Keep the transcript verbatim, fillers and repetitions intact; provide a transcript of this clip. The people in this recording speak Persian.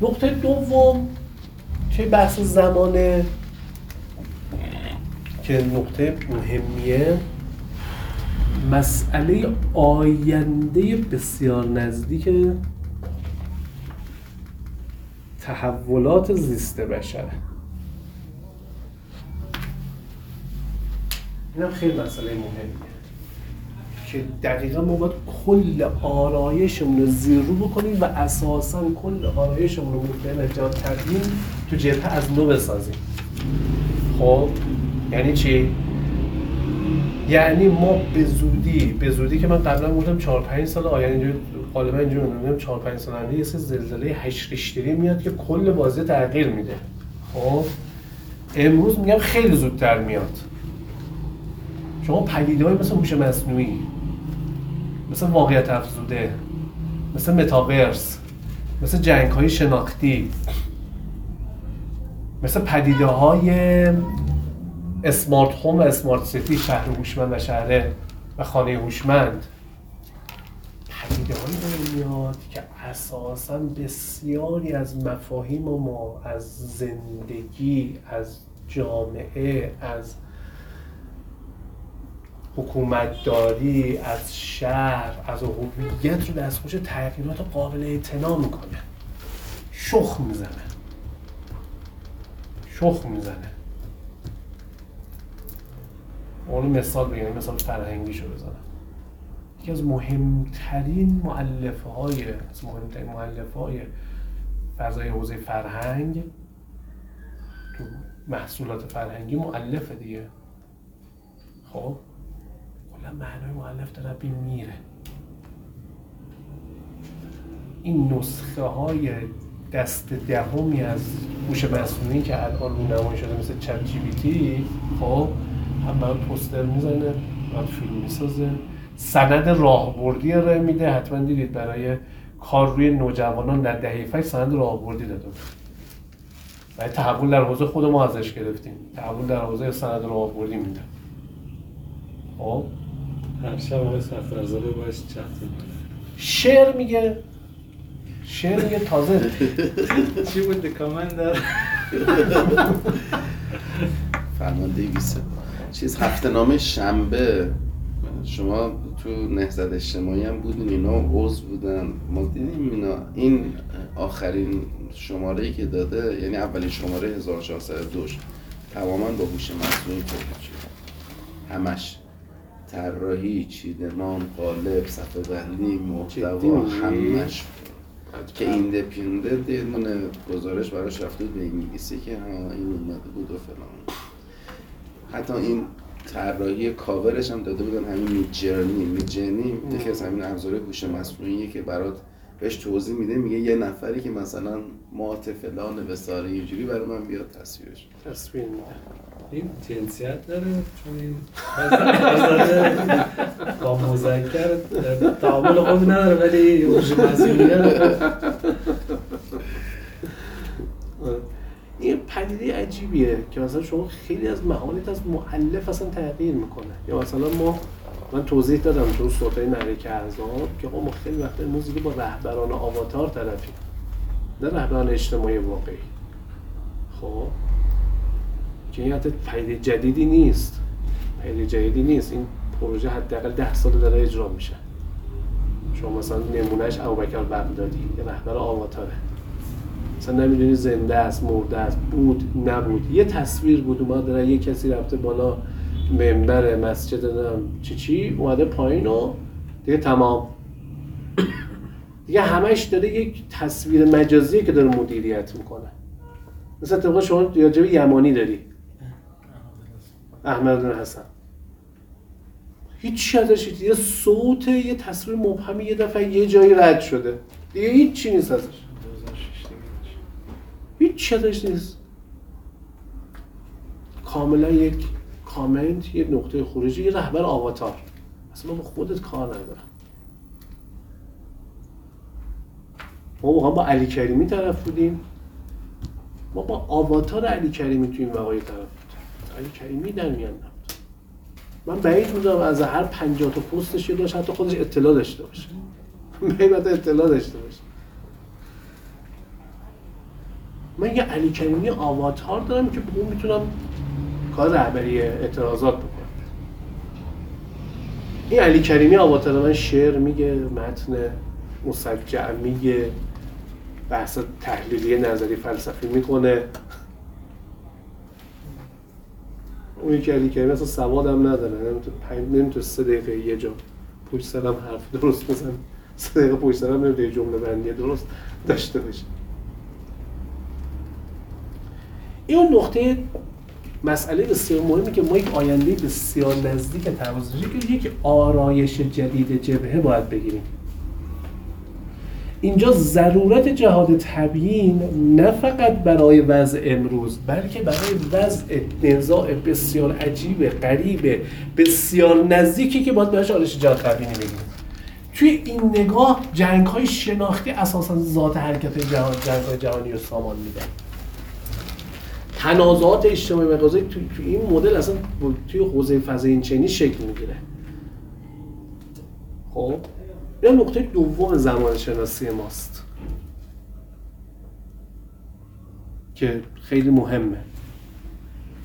نقطه دوم که بحث زمانه که نقطه مهمیه، مسئله آینده بسیار نزدیک تحولات زیست بشره. این هم خیلی مسئله مهمیه که دقیقا ما باید کل آرایشمون رو زیر رو بکنیم و اساساً کل آرایشمون رو مبتنی بر جهاد تبیین تو جبهه از نو بسازیم. خب یعنی چی؟ یعنی ما به زودی به زودی که من قبلا گفتم چهار پنج سال آینده غالبا اینجوری میگم چهار پنج سال آینده یه سری زلزله هشت ریشتری میاد که کل بازی تغییر میده. خب امروز میگم خیلی زودتر میاد. شما پدیده‌های مثل هوش مصنوعی، مثل واقعیت افزوده، مثل متاورس، مثل جنگ‌های شناختی، مثل پدیده‌های اسمارت هوم و اسمارت سیتی، شهر هوشمند و شهر و خانه هوشمند، پدیده‌هایی میاد که اساساً بسیاری از مفاهیم ما از زندگی، از جامعه، از حکومتداری، از شهر، از هویت رو دستخوش تغییرات قابل اعتنا میکنه. شخ میزنه شخ میزنه اون مثال بگم، مثال فرهنگیشو بزنم. یکی از مهمترین مؤلفه های از مهمترین مؤلفه های فضای حوزه فرهنگ تو محصولات فرهنگی مؤلفه دیگه. خب کلا معنای مؤلف داره بی میره. این نسخه های دست دهمی از هوش مصنوعی که الان رونمایی شده مثل چت جی پی تی، خب هم برای پوستر میزنه، هم فیلم میسازه، سند راهبردی ارائه میده. حتما دیدید برای کار روی نوجوانان در دهه فکر سند راهبردی داده بود. برای تحول در حوزه خود ما ازش گرفتیم، تحول در حوزه سند راهبردی میده. خب هر شب آقای سفرزاده باش چت میکنه. شعر میگه شعر میگه تازه چی بود کامنت در فرمانده ویسه چیز هفته نامه شنبه شما تو نهضت اجتماعی هم بودین، اینا عضو بودن، ما دیدیم اینا. این آخرین شماره‌ای که داده، یعنی اولین شماره هزار و چهارصد و دو تماما با هوش مصنوعی تولید شده، همش طراحی، چیدمان، قالب، صفحه بندی، محتوا، همش که ایندیپندنت یه دونه گزارش براش رفته بود به انگلیسی که ها این اومده بود و فلان. حتی این طراحی کاورش هم داده بودن همین میجرنی. میجرنی یکی از همین ابزارهای هوش مصنوعیه که برات بهش توضیح میده، میگه یه نفری که مثلا مات فلان وساره اینجوری برای من بیاد تصویرش تصویر میده. این جنسیت داره چون این آزاده با مذکر تعامل خوبی نداره، ولی هوش مصنوعی داره. این پدیده عجیبیه که مثلا شما خیلی از معانیت از مؤلف اصلا تغییر میکنه. یا مثلا ما من توضیح دادم تو صوتای ملک اعظم که ما خیلی وقتا موزیک با رهبران آواتار طرفیم، نه رهبران اجتماعی واقعی. خب که این حتی پدیده جدیدی نیست، پدیده جدیدی نیست. این پروژه حداقل ده سال داره اجرا میشه. شما مثلا نمونهش ابوبکر بغدادی یه رهبر آواتاره، مثلا نمیدونی زنده است، مرده است، بود، نبود، یه تصویر بود اومد داره، یه کسی رفته بالا منبر مسجد دادم چی چی اومده پایین و دیگه تمام دیگه همش داره یک تصویر مجازی که داره مدیریت میکنه. مثلا طبقا شما راجب یمانی داری احمد بن حسن، هیچ ازش، یه صوت، یه تصویر مبهمی یه دفعه یه جایی رد شده دیگه هیچ چی نیست ازش، هیچ ازش نیست. کاملا یک کامنت، یه نقطه خروجی، یه رهبر آواتار. اصلا با خودت کار ندارم. ما واقعا با علی کریمی طرف بودیم، ما با آواتار علی کریمی توی این وقایع طرف بودیم. علی کریمی در میان نبود. من بعید میدونم از هر پنجاه تا پستش یه داشت حتی خودش اطلاع داشته باشه. بعید اطلاع داشته باشه. من یه علی کریمی آواتار دارم که به اون میتونم کار رهبری اعتراضات بکنم. این علی کریمی آواتار من شعر میگه، متن مسجع میگه، بحث تحلیلی نظری فلسفی میکنه. اون یکی علی کریمی اصلا سواد هم نداره، نمیتونه سه دقیقه یه جا پشت سرم حرف درست بزنه، سه دقیقه پشت سرم نمیتونه جمله بندی درست داشته باشه. این اون نقطه مسئله بسیار مهمی که ما یک آینده بسیار نزدیک تماس داشتیم که یک آرایش جدید جبهه باید بگیریم. اینجا ضرورت جهاد تبیین نه فقط برای وضع امروز، بلکه برای وضع نزاع بسیار عجیب، غریب، بسیار نزدیکی که باید بهش آرایش جهاد تبیینی بگیریم. توی این نگاه جنگ‌های شناختی اساساً ذات حرکت جهان، جنگ‌های جهانی رو سامان میدن. تنازعات اجتماعی مغازه‌ای توی تو این مدل اصلا توی حوزه فضای اینچنینی شکل میگیره. خب این نقطه دوم زمان شناسی ماست که خیلی مهمه.